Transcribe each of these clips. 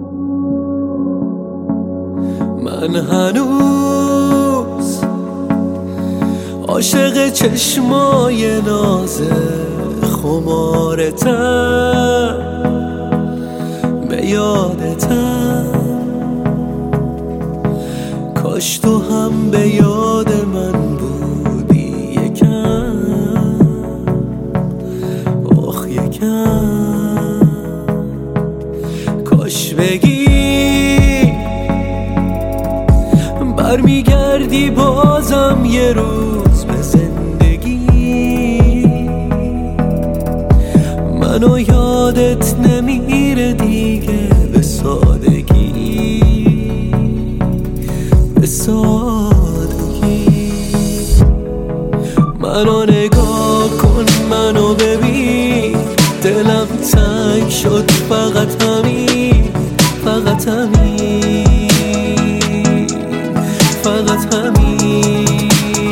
من هنوز عاشق چشمای ناز خمارتم، به یادتم. کاش تو هم به یاد من بودی یکم، آخ یکم. کاش بگی برمیگردی بازم یه روز به زندگی، منو یادت نمیره دیگه به سادگی، به سادگی. منو نگاه کن، منو ببین، دلم تنگ شد فقط همین، فقط همین، فقط همین.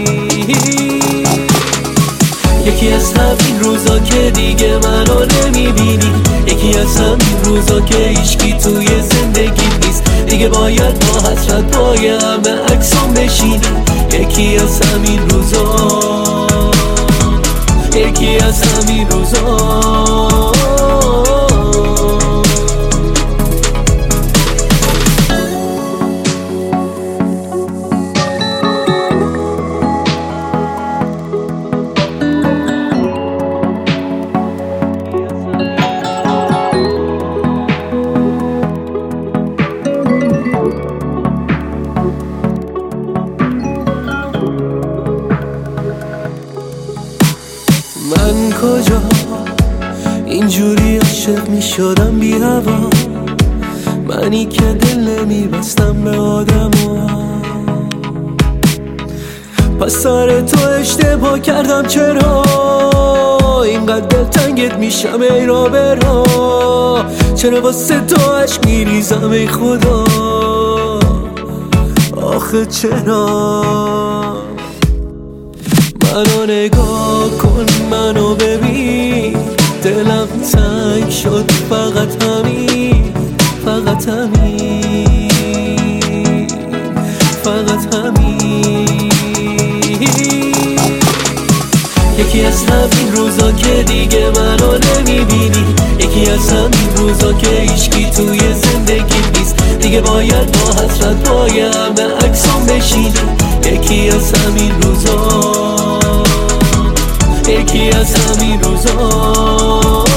یکی از همین روزا که دیگه منو نمیبینی، یکی از همین روزا که هیچکی توی زندگی نیست دیگه، باید با حسرت پای همه عکسام بشینی. یکی از همین روزا، یکی از همین روزا. من کجا اینجوری عاشق می شدم بی هوا، منی که دل نمی بستم به آدما. پس سر تو اشتباه کردم، چرا اینقدر دلتنگت میشم ای را برا، چرا واسه تو عشق می ریزم ای خدا، آخه چرا؟ منو نگاه کن، منو ببین، دلم تنگ شد فقط همین، فقط همین، فقط همین. یکی از همین روزا که دیگه منو نمیبینی، یکی از همین روزا که هیچکی توی زندگی نیست دیگه، باید با حسرت پای همه عکسام بشینی. یکی از همین روزا، یکی از همین روزا.